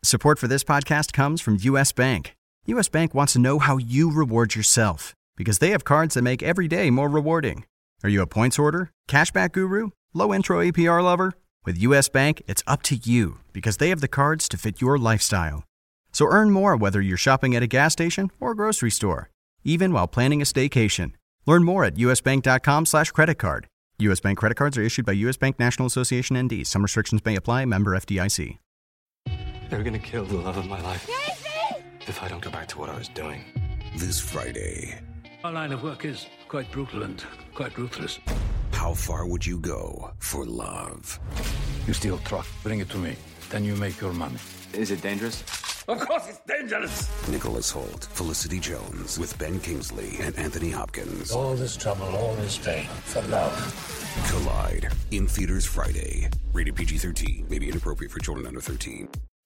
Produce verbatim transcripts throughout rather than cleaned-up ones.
Support for this podcast comes from U S. Bank. U S. Bank wants to know how you reward yourself because they have cards that make every day more rewarding. Are you a points hoarder, cashback guru, low intro A P R lover? With U S. Bank, it's up to you because they have the cards to fit your lifestyle. So earn more whether you're shopping at a gas station or grocery store, even while planning a staycation. Learn more at usbank.com slash credit card. U S. Bank credit cards are issued by U S. Bank National Association N D. Some restrictions may apply. Member F D I C. They're gonna kill the love of my life. Casey! If I don't go back to what I was doing. This Friday. Our line of work is quite brutal and quite ruthless. How far would you go for love? You steal truck, bring it to me. Then you make your money. Is it dangerous? Of course it's dangerous! Nicholas Hoult, Felicity Jones, with Ben Kingsley and Anthony Hopkins. All this trouble, all this pain, for love. Collide, in theaters Friday. Rated P G thirteen, may be inappropriate for children under thirteen.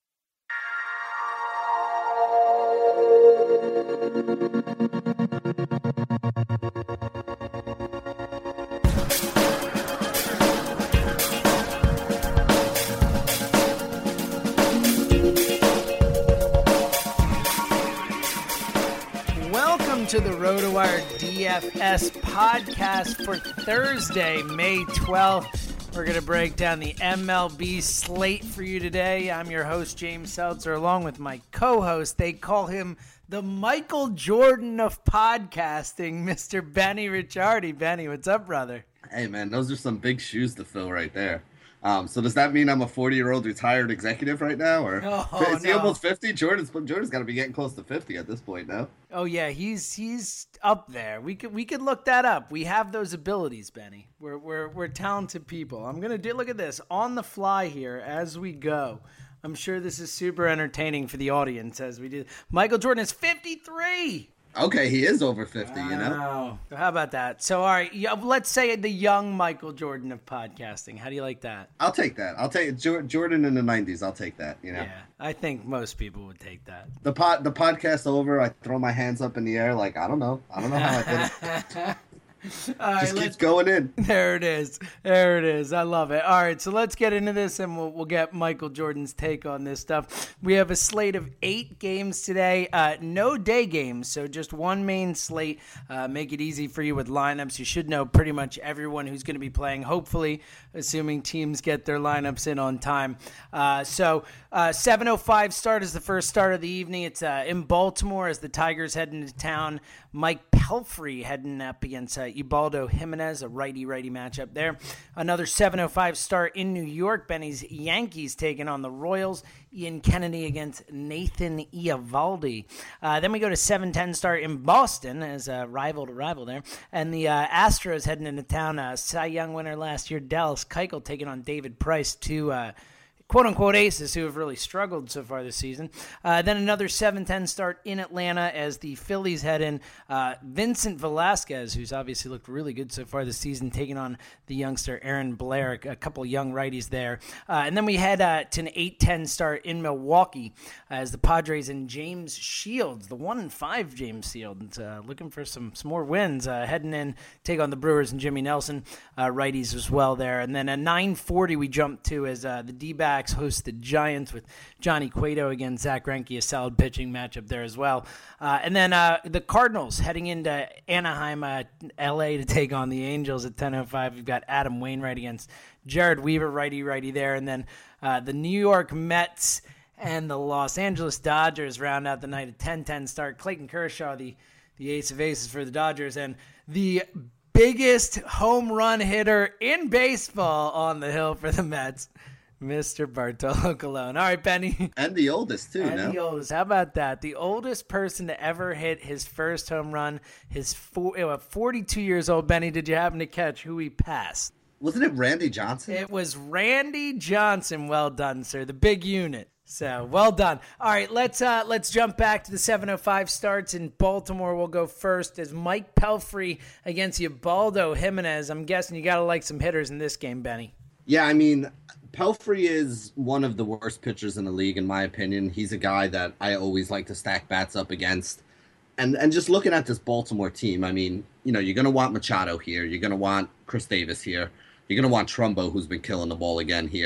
Welcome to the RotoWire D F S podcast for Thursday, May twelfth. We're going to break down the M L B slate for you today. I'm your host, James Seltzer, along with my co-host. They call him the Michael Jordan of podcasting, Mister Benny Ricciardi. Benny, what's up, brother? Hey, man, those are some big shoes to fill right there. Um, so does that mean I'm a forty-year-old retired executive right now? Or oh, is he no. almost fifty? Jordan's Jordan's got to be getting close to fifty at this point now. Oh, yeah, he's he's up there. We could we could look that up. We have those abilities, Benny. We're we're we're talented people. I'm gonna do look at this on the fly here as we go. I'm sure this is super entertaining for the audience as we do. Michael Jordan is fifty-three. Okay, he is over fifty, you know? Wow. How about that? So, all right, yeah, let's say the young Michael Jordan of podcasting. How do you like that? I'll take that. I'll take Jordan in the nineties. I'll take that, you know? Yeah, I think most people would take that. The pod, the podcast over, I throw my hands up in the air like, I don't know. I don't know how I did it. All Just right, keeps going in. There it is. There it is. I love it. All right, so let's get into this, and we'll, we'll get Michael Jordan's take on this stuff. We have a slate of eight games today. Uh, no day games, so just one main slate. Uh, make it easy for you with lineups. You should know pretty much everyone who's going to be playing, hopefully, assuming teams get their lineups in on time. Uh, so uh, seven oh five start is the first start of the evening. It's uh, in Baltimore as the Tigers head into town. Mike Pelfrey heading up against uh, Ubaldo Jimenez, a righty-righty matchup there. Another seven oh five start in New York. Benny's Yankees taking on the Royals. Ian Kennedy against Nathan Eovaldi. Uh, then we go to seven ten start in Boston as a rival to rival there. And the uh, Astros heading into town. Uh, Cy Young winner last year, Dallas Keuchel taking on David Price, two uh, quote-unquote aces who have really struggled so far this season. Uh, then another seven ten start in Atlanta as the Phillies head in. Uh, Vincent Velasquez, who's obviously looked really good so far this season, taking on the youngster Aaron Blair, a couple young righties there. Uh, and then we head uh, to an eight ten start in Milwaukee as the Padres and James Shields, the one and five James Shields, uh, looking for some, some more wins, uh, heading in, take on the Brewers and Jimmy Nelson, uh, righties as well there. And then at nine forty we jump to as uh, the D-backs host the Giants with Johnny Cueto against Zach Greinke, a solid pitching matchup there as well. Uh, and then uh, the Cardinals heading into Anaheim, uh, L A to take on the Angels at ten oh five. We've got Adam Wainwright against Jared Weaver, righty-righty there. And then uh, the New York Mets and the Los Angeles Dodgers round out the night at ten ten start. Clayton Kershaw, the, the ace of aces for the Dodgers, and the biggest home run hitter in baseball on the hill for the Mets, Mister Bartolo Colon. All right, Benny. And the oldest, too, And no? the oldest. How about that? The oldest person to ever hit his first home run, his four, uh, forty-two years old. Benny, did you happen to catch who he passed? Wasn't it Randy Johnson? It was Randy Johnson. Well done, sir. The big unit. So, well done. All right, let's uh, let's jump back to the seven oh five starts in Baltimore. We'll go first as Mike Pelfrey against Ubaldo Jimenez. I'm guessing you got to like some hitters in this game, Benny. Yeah, I mean, Pelfrey is one of the worst pitchers in the league, in my opinion. He's a guy that I always like to stack bats up against. And and just looking at this Baltimore team, I mean, you know, you're going to want Machado here. You're going to want Chris Davis here. You're going to want Trumbo, who's been killing the ball again here.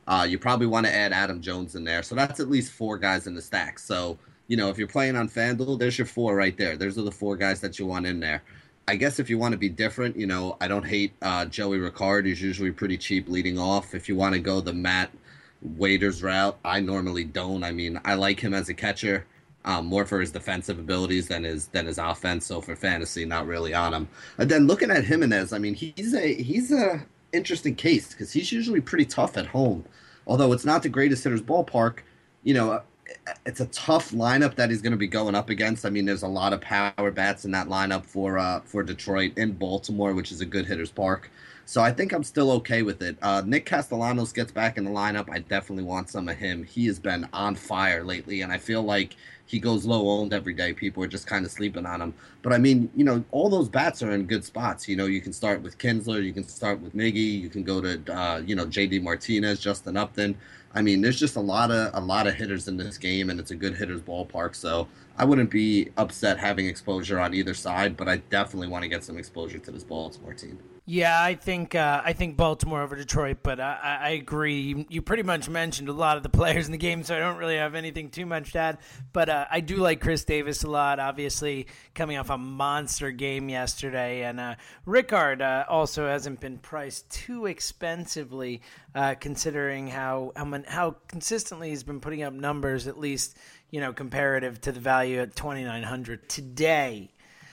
Uh, you probably want to add Adam Jones in there. So that's at least four guys in the stack. So, you know, if you're playing on FanDuel, there's your four right there. Those are the four guys that you want in there. I guess if you want to be different, you know, I don't hate uh, Joey Ricard. He's usually pretty cheap leading off. If you want to go the Matt Waiters route, I normally don't. I mean, I like him as a catcher. Um, more for his defensive abilities than his than his offense. So for fantasy, not really on him. And then looking at Jimenez, I mean, he's a he's a interesting case because he's usually pretty tough at home. Although it's not the greatest hitter's ballpark, you know, it's a tough lineup that he's going to be going up against. I mean, there's a lot of power bats in that lineup for uh, for Detroit and Baltimore, which is a good hitter's park. So I think I'm still okay with it. Uh, Nick Castellanos gets back in the lineup. I definitely want some of him. He has been on fire lately, and I feel like he goes low owned every day. People are just kind of sleeping on him. But, I mean, you know, all those bats are in good spots. You know, you can start with Kinsler. You can start with Miggy. You can go to, uh, you know, J D Martinez, Justin Upton. I mean, there's just a lot of a lot of hitters in this game, and it's a good hitter's ballpark. So I wouldn't be upset having exposure on either side, but I definitely want to get some exposure to this Baltimore team. Yeah, I think uh, I think Baltimore over Detroit, but I, I agree. You pretty much mentioned a lot of the players in the game, so I don't really have anything too much to add. But uh, I do like Chris Davis a lot, obviously coming off a monster game yesterday. And uh, Rickard uh, also hasn't been priced too expensively, uh, considering how how, man, how consistently he's been putting up numbers, at least, you know, comparative to the value at twenty-nine hundred today.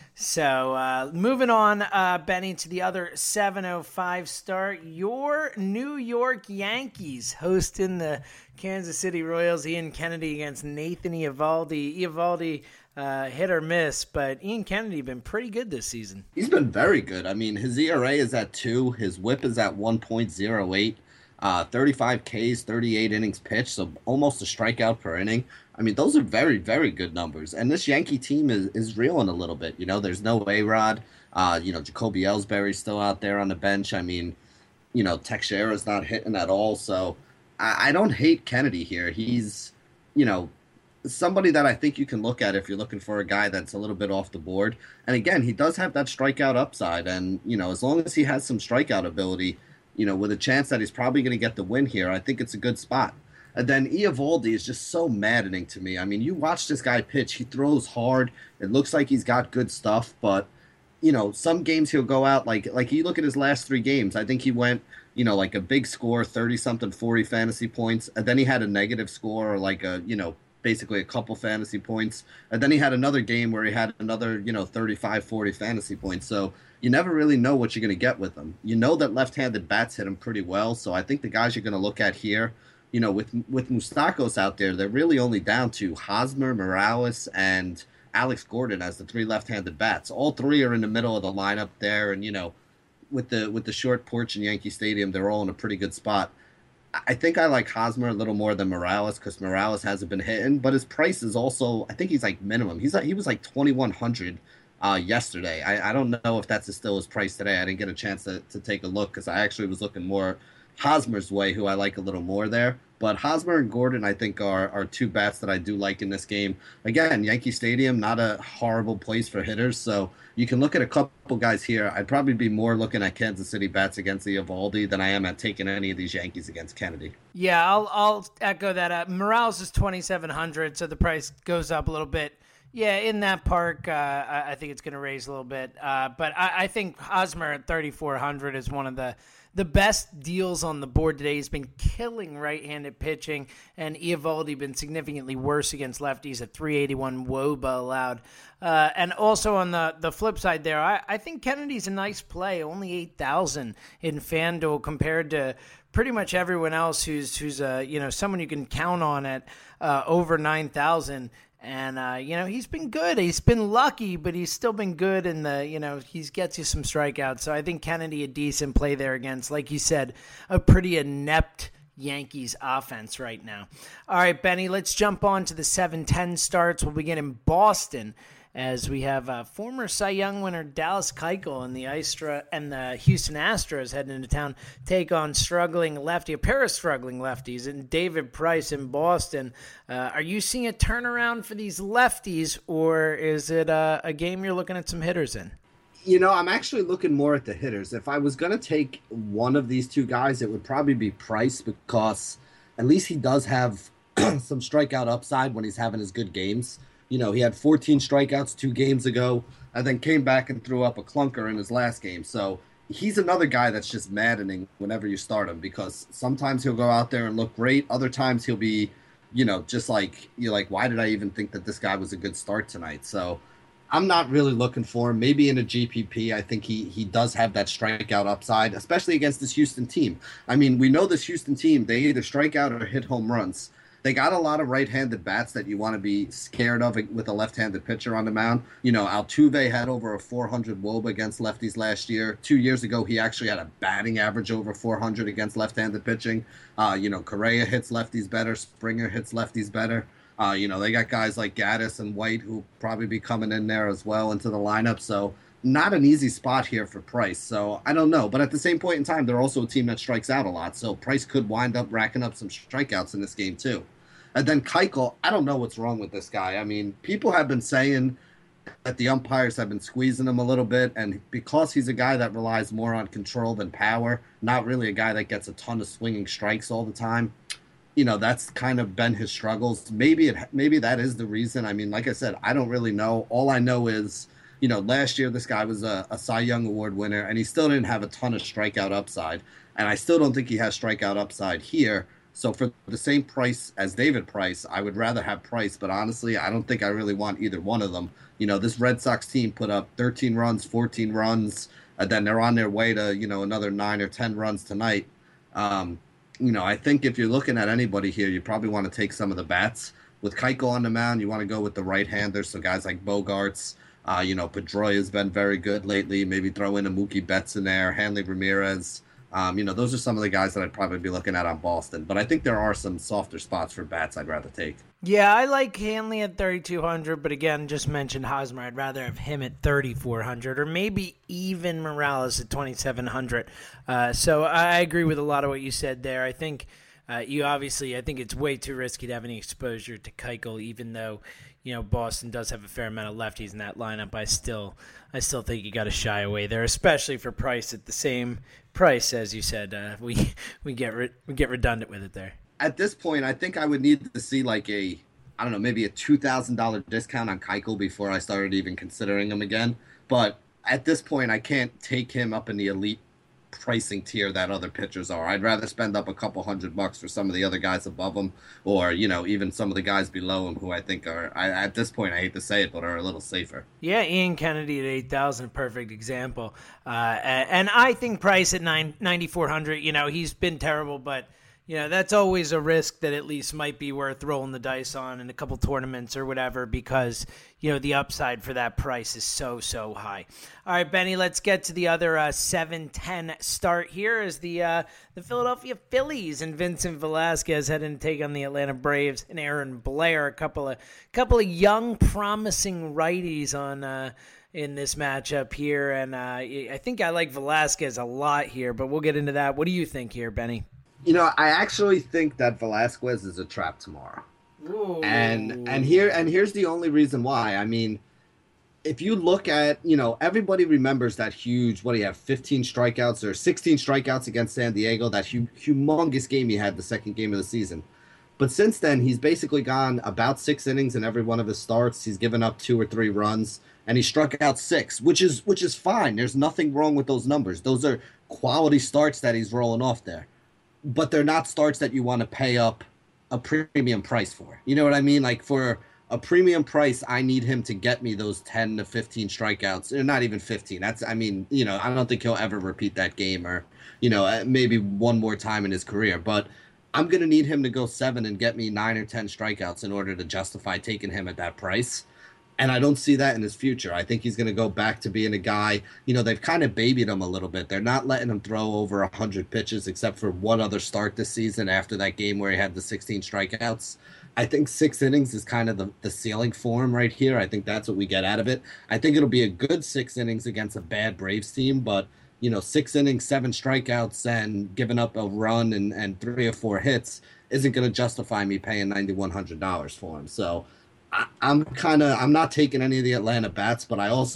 So uh, moving on, uh, Benny, to the other seven oh five start, your New York Yankees hosting the Kansas City Royals. Ian Kennedy against Nathan Eovaldi. Eovaldi uh, hit or miss, but Ian Kennedy been pretty good this season. He's been very good. I mean, his E R A is at two. His whip is at one point oh eight. Uh, thirty-five Ks, thirty-eight innings pitched, so almost a strikeout per inning. I mean, those are very, very good numbers. And this Yankee team is, is reeling a little bit. You know, there's no A-Rod. Uh, you know, Jacoby Ellsbury's still out there on the bench. I mean, you know, Teixeira's not hitting at all. So I, I don't hate Kennedy here. He's, you know, somebody that I think you can look at if you're looking for a guy that's a little bit off the board. And again, he does have that strikeout upside. And, you know, as long as he has some strikeout ability, you know, with a chance that he's probably going to get the win here, I think it's a good spot. And then Eovaldi is just so maddening to me. I mean, you watch this guy pitch. He throws hard. It looks like he's got good stuff. But, you know, some games he'll go out, like, like you look at his last three games. I think he went, you know, like a big score, thirty-something, forty fantasy points. And then he had a negative score or like a, you know, basically a couple fantasy points. And then he had another game where he had another, you know, thirty-five, forty fantasy points. So you never really know what you're going to get with him. You know that left-handed bats hit him pretty well. So I think the guys you're going to look at here, you know, with with Moustakas out there, they're really only down to Hosmer, Morales, and Alex Gordon as the three left-handed bats. All three are in the middle of the lineup there, and, you know, with the with the short porch in Yankee Stadium, they're all in a pretty good spot. I think I like Hosmer a little more than Morales because Morales hasn't been hitting, but his price is also, I think he's like minimum. He's like, he was like twenty-one hundred uh, yesterday. I, I don't know if that's still his price today. I didn't get a chance to, to take a look because I actually was looking more Hosmer's way, who I like a little more there. But Hosmer and Gordon, I think, are are two bats that I do like in this game. Again, Yankee Stadium, not a horrible place for hitters, so you can look at a couple guys here. I'd probably be more looking at Kansas City bats against the Eovaldi than I am at taking any of these Yankees against Kennedy. Yeah, I'll I'll echo that. Uh, Morales is twenty-seven hundred, so the price goes up a little bit. Yeah, in that park, uh, I, I think it's going to raise a little bit. Uh, but I, I think Hosmer at thirty-four hundred is one of the the best deals on the board today. He's been killing right-handed pitching, and Eovaldi been significantly worse against lefties at three eighty-one W O B A allowed. Uh, and also on the, the flip side there, I, I think Kennedy's a nice play, only eight thousand in FanDuel compared to pretty much everyone else who's who's uh, you know, someone you can count on at uh, over nine thousand. And, uh, you know, he's been good. He's been lucky, but he's still been good in the, you know, he gets you some strikeouts. So I think Kennedy a decent play there against, like you said, a pretty inept Yankees offense right now. All right, Benny, let's jump on to the seven ten starts. We'll begin in Boston as we have uh, former Cy Young winner Dallas Keuchel and the Istra and the Houston Astros heading into town take on struggling lefty, a pair of struggling lefties, and David Price in Boston. Uh, are you seeing a turnaround for these lefties, or is it uh, a game you're looking at some hitters in? You know, I'm actually looking more at the hitters. If I was going to take one of these two guys, it would probably be Price, because at least he does have some strikeout upside when he's having his good games. You know, he had fourteen strikeouts two games ago and then came back and threw up a clunker in his last game. So he's another guy that's just maddening whenever you start him, because sometimes he'll go out there and look great. Other times he'll be, you know, just like, you're like, why did I even think that this guy was a good start tonight? So I'm not really looking for him. Maybe in a G P P, I think he he does have that strikeout upside, especially against this Houston team. I mean, we know this Houston team, they either strike out or hit home runs. They got a lot of right-handed bats that you want to be scared of with a left-handed pitcher on the mound. You know, Altuve had over a four hundred W O B A against lefties last year. Two years ago, he actually had a batting average over four hundred against left-handed pitching. Uh, you know, Correa hits lefties better. Springer hits lefties better. Uh, you know, they got guys like Gaddis and White who probably be coming in there as well into the lineup. So not an easy spot here for Price. So I don't know. But at the same point in time, they're also a team that strikes out a lot. So Price could wind up racking up some strikeouts in this game too. And then Keuchel, I don't know what's wrong with this guy. I mean, people have been saying that the umpires have been squeezing him a little bit. And because he's a guy that relies more on control than power, not really a guy that gets a ton of swinging strikes all the time, you know, that's kind of been his struggles. Maybe it, maybe that is the reason. I mean, like I said, I don't really know. All I know is, you know, last year this guy was a, a Cy Young Award winner, and he still didn't have a ton of strikeout upside. And I still don't think he has strikeout upside here. So for the same price as David Price, I would rather have Price. But honestly, I don't think I really want either one of them. You know, this Red Sox team put up thirteen runs, fourteen runs, and then they're on their way to, you know, another nine or ten runs tonight. Um, you know, I think if you're looking at anybody here, you probably want to take some of the bats. With Keuchel on the mound, you want to go with the right-handers, so guys like Bogarts. Uh, you know, Pedroia has been very good lately. Maybe throw in a Mookie Betts in there, Hanley Ramirez. Um, you know, those are some of the guys that I'd probably be looking at on Boston. But I think there are some softer spots for bats I'd rather take. Yeah, I like Hanley at thirty-two hundred, but again, just mentioned Hosmer. I'd rather have him at thirty-four hundred, or maybe even Morales at twenty-seven hundred. Uh, so I agree with a lot of what you said there. I think uh, you obviously, I think it's way too risky to have any exposure to Keuchel, even though, you know, Boston does have a fair amount of lefties in that lineup. I still, I still think you got to shy away there, especially for Price at the same price as you said. Uh, we we get re- we get redundant with it there. At this point, I think I would need to see like a, I don't know, maybe a two thousand dollars discount on Keuchel before I started even considering him again. But at this point, I can't take him up in the elite pricing tier that other pitchers are. I'd rather spend up a couple hundred bucks for some of the other guys above him, or, you know, even some of the guys below him who I think are, I, at this point, I hate to say it, but are a little safer. Yeah, Ian Kennedy at eight thousand, perfect example. Uh, and I think Price at nine ninety-four hundred, you know, he's been terrible, but you know, that's always a risk that at least might be worth rolling the dice on in a couple tournaments or whatever, because, you know, the upside for that price is so, so high. All right, Benny, let's get to the other uh, seven ten start here as the uh, the Philadelphia Phillies and Vincent Velasquez heading to take on the Atlanta Braves and Aaron Blair, a couple of couple of young, promising righties on uh, in this matchup here. And uh, I think I like Velasquez a lot here, but we'll get into that. What do you think here, Benny? You know, I actually think that Velasquez is a trap tomorrow. Ooh. And and here and here's the only reason why. I mean, if you look at, you know, everybody remembers that huge, what do you have, fifteen strikeouts or sixteen strikeouts against San Diego, that hu- humongous game he had the second game of the season. But since then, he's basically gone about six innings in every one of his starts. He's given up two or three runs, and he struck out six, which is which is fine. There's nothing wrong with those numbers. Those are quality starts that he's rolling off there. But they're not starts that you want to pay up a premium price for. You know what I mean? Like, for a premium price, I need him to get me those ten to fifteen strikeouts. Or not even fifteen. That's, I mean, you know, I don't think he'll ever repeat that game, or, you know, maybe one more time in his career. But I'm going to need him to go seven and get me nine or ten strikeouts in order to justify taking him at that price. And I don't see that in his future. I think he's going to go back to being a guy, you know, they've kind of babied him a little bit. They're not letting him throw over one hundred pitches except for one other start this season after that game where he had the sixteen strikeouts. I think six innings is kind of the, the ceiling for him right here. I think that's what we get out of it. I think it'll be a good six innings against a bad Braves team, but, you know, six innings, seven strikeouts, and giving up a run and, and three or four hits isn't going to justify me paying nine thousand one hundred dollars for him. So I, I'm kind of, I'm not taking any of the Atlanta bats, but I also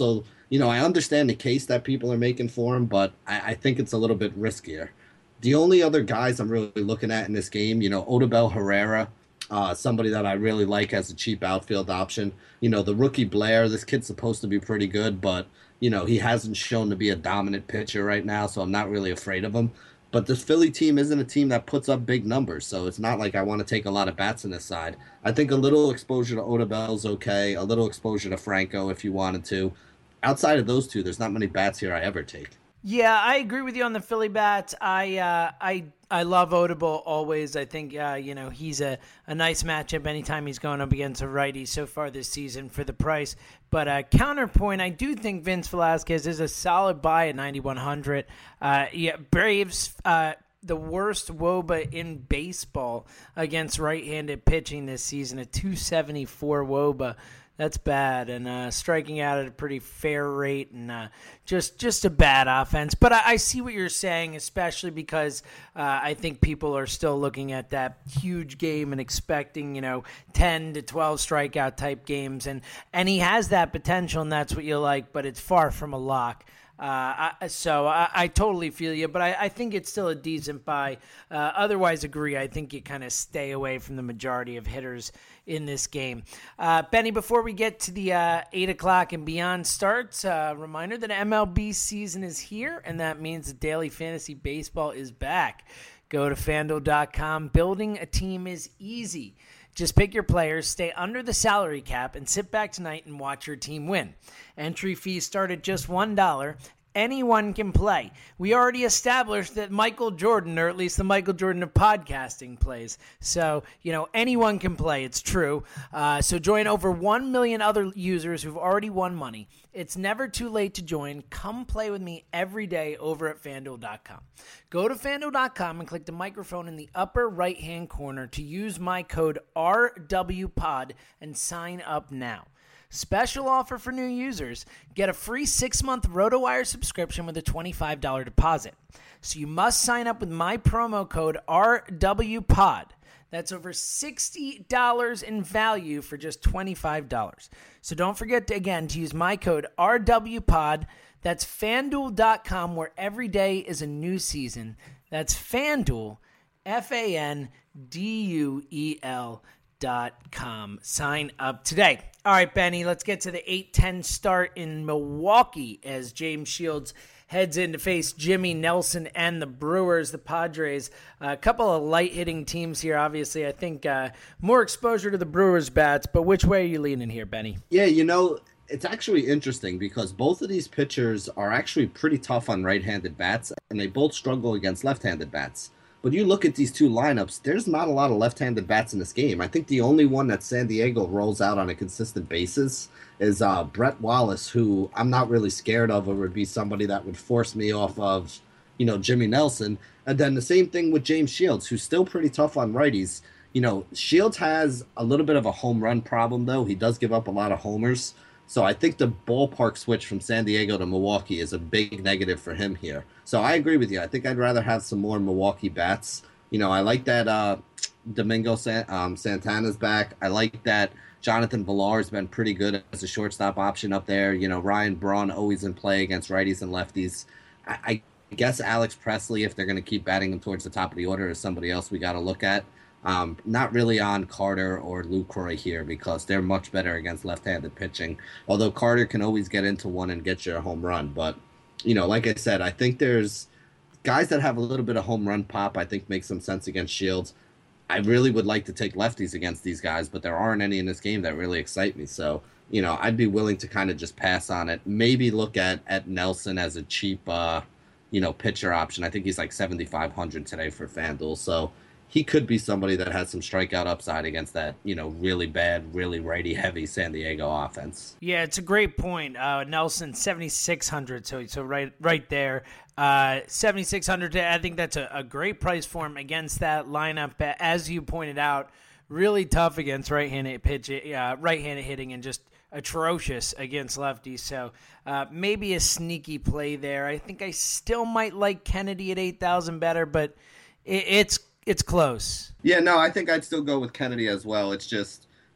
you know, I understand the case that people are making for him, but I, I think it's a little bit riskier. The only other guys I'm really looking at in this game, you know, Odubel Herrera, uh, somebody that I really like as a cheap outfield option. You know, the rookie Blair, this kid's supposed to be pretty good, but, you know, he hasn't shown to be a dominant pitcher right now, so I'm not really afraid of him. But this Philly team isn't a team that puts up big numbers, so it's not like I want to take a lot of bats on this side. I think a little exposure to Odubel's okay, a little exposure to Franco if you wanted to. Outside of those two, there's not many bats here I ever take. Yeah, I agree with you on the Philly bats. I uh, I I love Odubel always. I think uh, you know he's a, a nice matchup anytime he's going up against a righty so far this season for the price. But uh, counterpoint, I do think Vince Velasquez is a solid buy at ninety-one hundred. Uh, yeah, Braves. Uh, the worst W O B A in baseball against right-handed pitching this season, a two seventy-four W O B A. That's bad, and uh, striking out at a pretty fair rate, and uh, just just a bad offense. But I, I see what you're saying, especially because uh, I think people are still looking at that huge game and expecting, you know, ten to twelve strikeout type games, and and he has that potential, and that's what you like, but it's far from a lock. Uh, I, so I, I totally feel you, but I, I think it's still a decent buy. Uh, otherwise, agree. I think you kind of stay away from the majority of hitters in this game. Uh, Benny, before we get to the uh, eight o'clock and beyond starts, uh, reminder that M L B season is here, and that means that daily fantasy baseball is back. Go to FanDuel dot com. Building a team is easy. Just pick your players, stay under the salary cap, and sit back tonight and watch your team win. Entry fees start at just one dollar. Anyone can play. We already established that Michael Jordan, or at least the Michael Jordan of podcasting, plays. So, you know, anyone can play. It's true. Uh, so join over one million other users who've already won money. It's never too late to join. Come play with me every day over at FanDuel dot com. Go to FanDuel dot com and click the microphone in the upper right-hand corner to use my code R W P O D and sign up now. Special offer for new users. Get a free six-month RotoWire subscription with a twenty-five dollars deposit. So you must sign up with my promo code R W P O D. That's over sixty dollars in value for just twenty-five dollars. So don't forget, to, again, to use my code R W P O D. That's FanDuel dot com, where every day is a new season. That's FanDuel, F A N D U E L dot com. Sign up today. All right, Benny, let's get to the eight ten start in Milwaukee as James Shields heads in to face Jimmy Nelson and the Brewers, the Padres. Uh, a couple of light-hitting teams here, obviously. I think uh, more exposure to the Brewers bats, but which way are you leaning here, Benny? Yeah, you know, it's actually interesting because both of these pitchers are actually pretty tough on right-handed bats, and they both struggle against left-handed bats. But you look at these two lineups, there's not a lot of left-handed bats in this game. I think the only one that San Diego rolls out on a consistent basis is uh, Brett Wallace, who I'm not really scared of, or would be somebody that would force me off of, you know, Jimmy Nelson. And then the same thing with James Shields, who's still pretty tough on righties. You know, Shields has a little bit of a home run problem, though. He does give up a lot of homers. So I think the ballpark switch from San Diego to Milwaukee is a big negative for him here. So I agree with you. I think I'd rather have some more Milwaukee bats. You know, I like that uh, Domingo San- um, Santana's back. I like that Jonathan Villar's been pretty good as a shortstop option up there. You know, Ryan Braun always in play against righties and lefties. I, I guess Alex Presley, if they're going to keep batting him towards the top of the order, is somebody else we got to look at. Um, not really on Carter or Lucroy here because they're much better against left-handed pitching. Although Carter can always get into one and get you a home run. But, you know, like I said, I think there's guys that have a little bit of home run pop I think makes some sense against Shields. I really would like to take lefties against these guys, but there aren't any in this game that really excite me. So, you know, I'd be willing to kind of just pass on it. Maybe look at, at Nelson as a cheap, uh, you know, pitcher option. I think he's like seventy-five hundred today for FanDuel. So he could be somebody that has some strikeout upside against that, you know, really bad, really righty-heavy San Diego offense. Yeah, it's a great point. Uh, Nelson, seventy-six hundred, so so right right there. Uh, seventy-six hundred, I think that's a, a great price for him against that lineup. As you pointed out, really tough against right-handed pitch, uh, right-handed hitting, and just atrocious against lefties. So uh, maybe a sneaky play there. I think I still might like Kennedy at eight thousand better, but it, it's It's close. Yeah, no, I think I'd still go with Kennedy as well. It's just,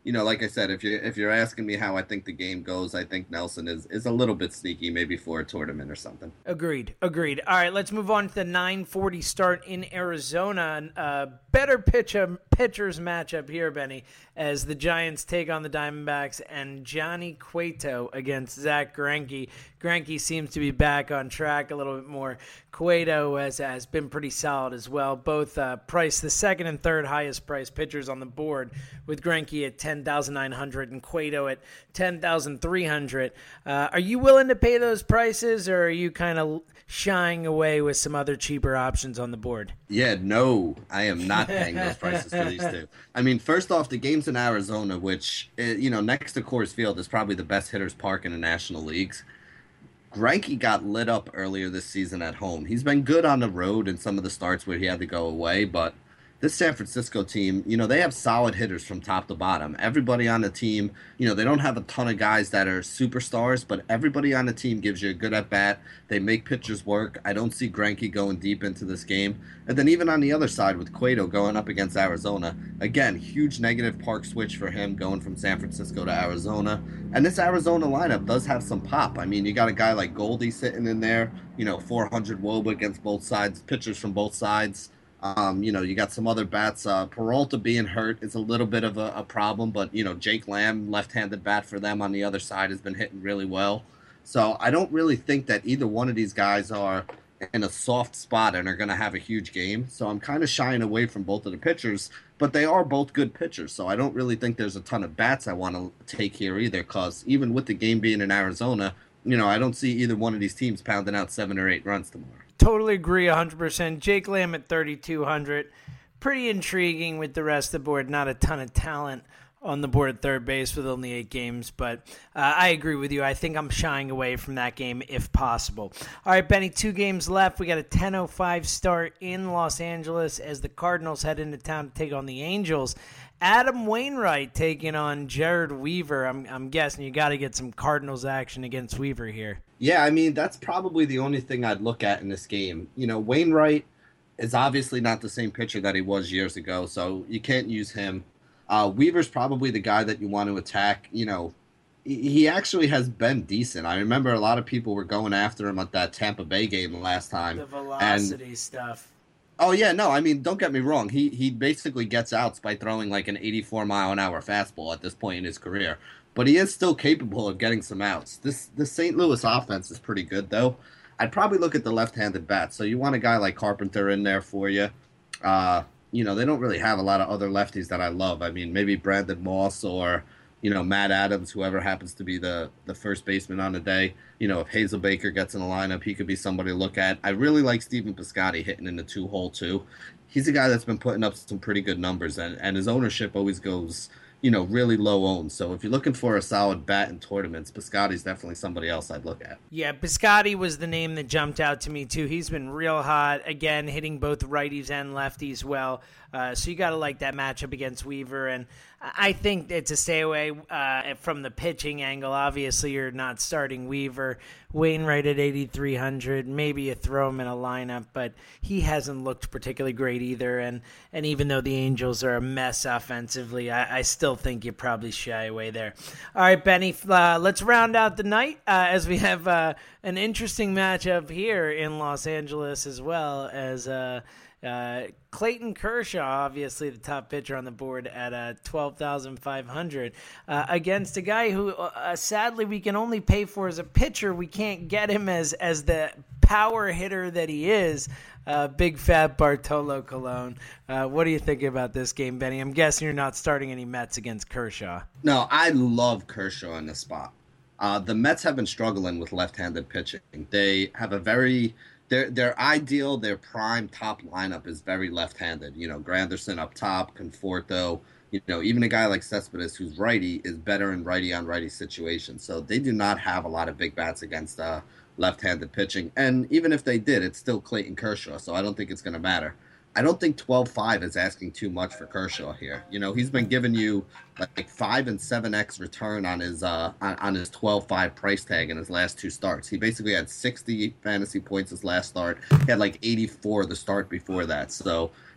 you know, like I said, if you're if you're asking me how I think the game goes, I think Nelson is is a little bit sneaky, maybe for a tournament or something. Agreed. Agreed. All right, let's move on to the nine forty start in Arizona. Uh, better pitch pitchers matchup here, Benny, as the Giants take on the Diamondbacks and Johnny Cueto against Zach Greinke. Greinke seems to be back on track a little bit more. Cueto has, has been pretty solid as well. Both uh, priced the second and third highest priced pitchers on the board, with Greinke at ten thousand nine hundred dollars and Cueto at ten thousand three hundred dollars. Uh, are you willing to pay those prices, or are you kind of shying away with some other cheaper options on the board? Yeah, no, I am not paying those prices for these two. I mean, first off, the game's in Arizona, which, you know, next to Coors Field is probably the best hitters park in the National Leagues. Greinke got lit up earlier this season at home. He's been good on the road in some of the starts where he had to go away, but this San Francisco team, you know, they have solid hitters from top to bottom. Everybody on the team, you know, they don't have a ton of guys that are superstars, but everybody on the team gives you a good at-bat. They make pitchers work. I don't see Greinke going deep into this game. And then even on the other side with Cueto going up against Arizona, again, huge negative park switch for him going from San Francisco to Arizona. And this Arizona lineup does have some pop. I mean, you got a guy like Goldie sitting in there, you know, four hundred W O B A against both sides, pitchers from both sides. Um, you know, you got some other bats. Uh, Peralta being hurt is a little bit of a, a problem, but, you know, Jake Lamb, left-handed bat for them on the other side, has been hitting really well. So I don't really think that either one of these guys are in a soft spot and are going to have a huge game. So I'm kind of shying away from both of the pitchers, but they are both good pitchers. So I don't really think there's a ton of bats I want to take here either, because even with the game being in Arizona, you know, I don't see either one of these teams pounding out seven or eight runs tomorrow. Totally agree one hundred percent. Jake Lamb at thirty-two hundred. Pretty intriguing with the rest of the board. Not a ton of talent on the board at third base with only eight games. But uh, I agree with you. I think I'm shying away from that game if possible. All right, Benny, two games left. We got a ten oh five start in Los Angeles as the Cardinals head into town to take on the Angels. Adam Wainwright taking on Jared Weaver. I'm, I'm guessing you got to get some Cardinals action against Weaver here. Yeah, I mean, that's probably the only thing I'd look at in this game. You know, Wainwright is obviously not the same pitcher that he was years ago, so you can't use him. Uh, Weaver's probably the guy that you want to attack. You know, he actually has been decent. I remember a lot of people were going after him at that Tampa Bay game last time. The velocity and, stuff. Oh, yeah, no, I mean, don't get me wrong. He he basically gets outs by throwing like an eighty-four mile an hour fastball at this point in his career. But he is still capable of getting some outs. This the Saint Louis offense is pretty good, though. I'd probably look at the left-handed bat. So you want a guy like Carpenter in there for you. Uh, you know, they don't really have a lot of other lefties that I love. I mean, maybe Brandon Moss or, you know, Matt Adams, whoever happens to be the, the first baseman on the day. You know, if Hazelbaker gets in the lineup, he could be somebody to look at. I really like Stephen Piscotty hitting in the two-hole, too. He's a guy that's been putting up some pretty good numbers, and, and his ownership always goes, you know, really low owned. So if you're looking for a solid bat in tournaments, Piscotty's definitely somebody else I'd look at. Yeah, Piscotty was the name that jumped out to me, too. He's been real hot, again, hitting both righties and lefties well. Uh, so you got to like that matchup against Weaver. And I think it's a stay away uh, from the pitching angle. Obviously, you're not starting Weaver. Wainwright at eighty-three hundred. Maybe you throw him in a lineup, but he hasn't looked particularly great either. And, and even though the Angels are a mess offensively, I, I still think you probably shy away there. All right, Benny, uh, let's round out the night uh, as we have uh, an interesting matchup here in Los Angeles as well as uh, uh, Clayton Kershaw, obviously the top pitcher on the board at uh, twelve thousand five hundred uh, against a guy who uh, sadly we can only pay for as a pitcher. We can't get him as, as the power hitter that he is. Uh, big fat Bartolo Colon. Uh, what do you think about this game, Benny? I'm guessing you're not starting any Mets against Kershaw. No, I love Kershaw in this spot. Uh, the Mets have been struggling with left-handed pitching. They have a very their their ideal, their prime top lineup is very left-handed. You know, Granderson up top, Conforto. You know, even a guy like Cespedes, who's righty, is better in righty-on-righty situations. So they do not have a lot of big bats against uh, left-handed pitching. And even if they did, it's still Clayton Kershaw, so I don't think it's going to matter. I don't think twelve five is asking too much for Kershaw here. You know, he's been giving you like five and seven X return on his uh on, on his twelve five price tag in his last two starts. He basically had sixty fantasy points his last start. He had like eighty-four the start before that. So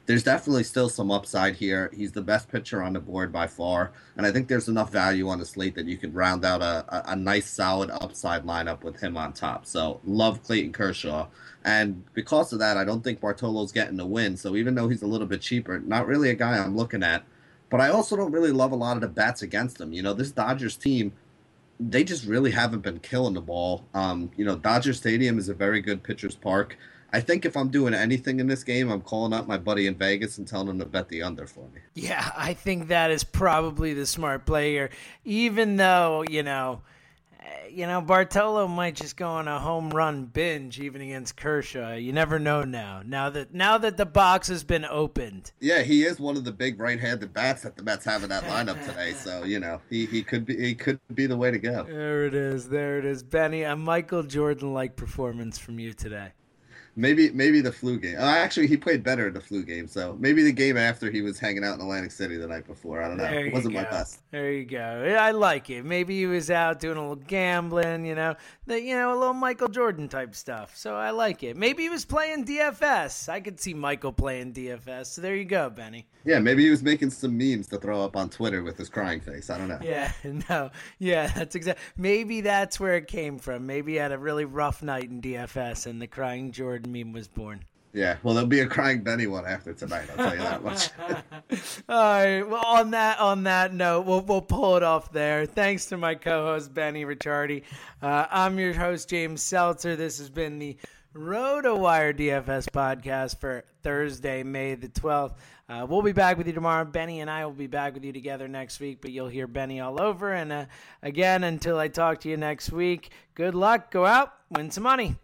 there's definitely still some upside here. He's the best pitcher on the board by far, and I think there's enough value on the slate that you could round out a, a, a nice, solid upside lineup with him on top. So love Clayton Kershaw. And because of that, I don't think Bartolo's getting the win. So even though he's a little bit cheaper, not really a guy I'm looking at. But I also don't really love a lot of the bats against him. You know, this Dodgers team, they just really haven't been killing the ball. Um, you know, Dodger Stadium is a very good pitcher's park. I think if I'm doing anything in this game, I'm calling up my buddy in Vegas and telling him to bet the under for me. Yeah, I think that is probably the smart play here. Even though, you know, you know, Bartolo might just go on a home run binge even against Kershaw. You never know now. Now that now that the box has been opened. Yeah, he is one of the big right-handed bats that the Mets have in that lineup today. So, you know, he, he could be he could be the way to go. There it is. There it is. Benny, a Michael Jordan-like performance from you today. Maybe maybe the flu game. Uh, actually, he played better in the flu game. So maybe the game after he was hanging out in Atlantic City the night before. I don't know. There It wasn't you my go. best. There you go. I like it. Maybe he was out doing a little gambling, you know, the, you know, a little Michael Jordan type stuff. So I like it. Maybe he was playing D F S. I could see Michael playing D F S. So there you go, Benny. Yeah, maybe he was making some memes to throw up on Twitter with his crying face. I don't know. Yeah, no. Yeah, that's exact. Maybe that's where it came from. Maybe he had a really rough night in D F S and the crying Jordan meme was born. Yeah, well, there'll be a crying Benny one after tonight. I'll tell you that much. All right. Well, on that on that note, we'll we'll pull it off there. Thanks to my co-host Benny Ricciardi. Uh, I'm your host James Seltzer. This has been the RotoWire D F S podcast for Thursday, May the twelfth. Uh, we'll be back with you tomorrow. Benny and I will be back with you together next week, but you'll hear Benny all over. And uh, again, until I talk to you next week, good luck. Go out, win some money.